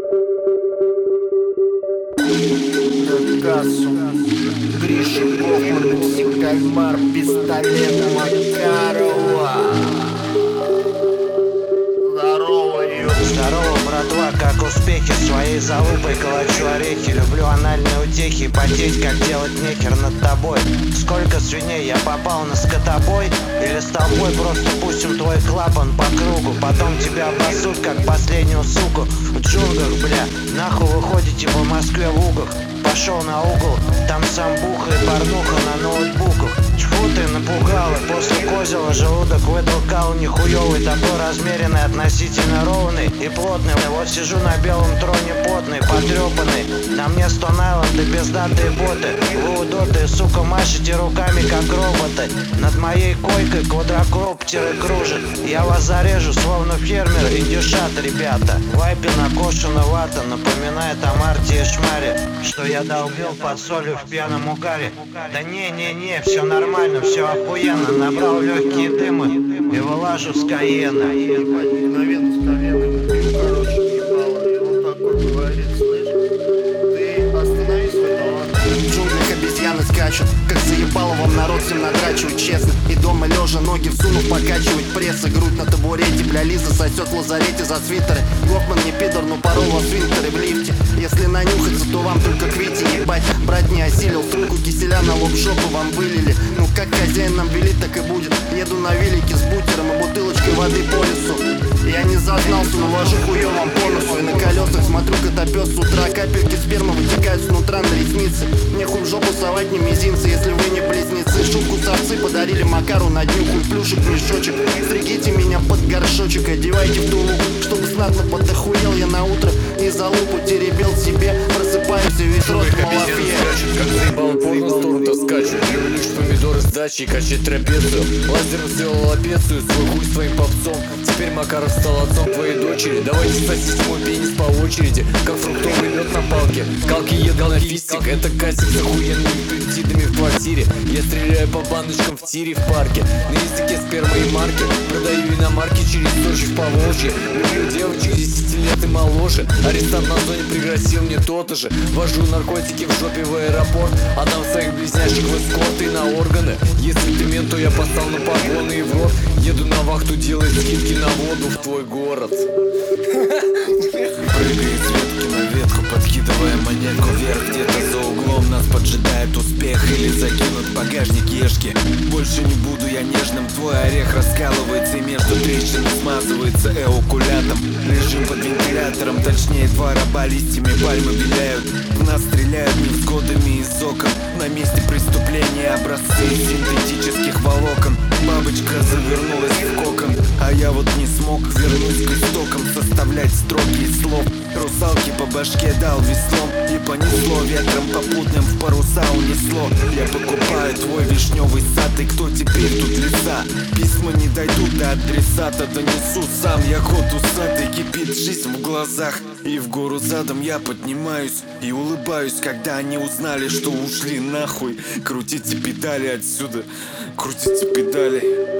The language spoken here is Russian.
На кассу Гриша Гофман, Психкальмар, пистолет Макарова. Здорово, Здорово, братва, как успехи? Своей залупой калачу орехи. Люблю анальные утехи, потеть, как делать нехер над тобой. Сколько свиней я попал на скотобой? Или с тобой просто пустим твой клапан по кругу? Потом тебя обоссут, как последнюю суку. В джунглях, бля, нахуй вы ходите по Москве в угах? Пошел на угол, там самбуха и порнуха на ноутбуках. Тьфу ты, напугала, после козела желудок вытолкал нихуёвый, такой размеренный, относительно ровный и плотный. Вот сижу на белом троне потный, потрепанный. На мне Stone Island и пиздатые боты. Вы удоты, сука, машете руками, как роботы. Над моей койкой квадрокоптеры кружат. Я вас зарежу, словно фермер, индюшат, ребята. Вайпе накошена вата, напоминает о Марте и Шмаре, что я долбил под солью в пьяном угаре. Да не, все нормально, все охуенно. Набрал легкие дымы и вылажу с Каена. мгновенно с коленом пью, короче, ебало. И он такой говорит: слышь, ты остановись, свой талант. В джунглях обезьяны скачут, как заебало вам народ всем надрачивать, честно. И дома лежа ноги всунув покачивать пресс и грудь на табурете. Бля, Лиза сосет в лазарете за свитеры. Гофман не пидор, но порол во свинтеры в лифте. Если нанюхаться, то вам только к Вите ебать. Брать не осилил, струнку киселя на лоб жопу вам вылили. Ну как хозяин нам велит, так и будет. Еду на велике с бутером и бутылочкой воды по лесу. Я не зазнался, но вожу хуёвом по носу. И на колесах смотрю котопёс с утра. Капельки спермы вытекают с нутра на ресницы. Мне хуй в жопу совать не мизинцы, если вы не близнецы. Шутку совцы подарили Макару на дню, хуй плюшек мешочек. Стригите меня под горшочек, одевайте в тулуп, чтобы знатно подохуел я на утро. И за лупу теребел себе, просыпаемся, ведь рот в малафье. Как заебал порно, с торта скачут. Люблю лишь помидоры с дачи и качать трапецию. Лазером сделал апецию, свой хуй с твоим попцом. Теперь Макаров стал отцом твоей дочери. Давайте сосите мой пенис по очереди, как фруктовый лед на палке. Калки едал на фистик, это кастик с охуенными пептидами в квартире. Я стреляю по баночкам в тире в парке. На языке спермы и марки. Продаю иномарки через Сочи в Поволжье. Люблю девочек 10 лет и моложе. Арестант на зоне пригрозил мне то-то же. Вожу наркотики в жопе в аэропорт. Отдам своих близняшек в эскорт и на органы. Если ты мент, то я постал на погоны и в рот. Еду на вахту, делать скидки на воду в твой город. Прыгает с ветки на ветку, подкидывая монетку вверх. Где-то за углом нас поджидает успех или закинут в багажник ешки. Больше не буду я нежным, твой орех раскалывается и между трещин смазывается эокулятом. Лежим под вентилятором, точнее два раба листьями пальмы виляют. В нас стреляют невзгодами из окон. На месте преступления образцы синтетических волокон. Бабочка завернулась в кокон, а я вот не смог вернуть к истокам, составлять строки из слов. Русалки по башке дал веслом, и понесло ветром попутным, в паруса унесло. Я покупаю твой вишневый сад, и кто теперь тут леса? Письма не дойдут до адресата, донесу сам. Я кот усатый, кипит жизнь в глазах. И в гору задом я поднимаюсь и улыбаюсь, когда они узнали, что ушли нахуй. Крутите педали отсюда, крутите педали.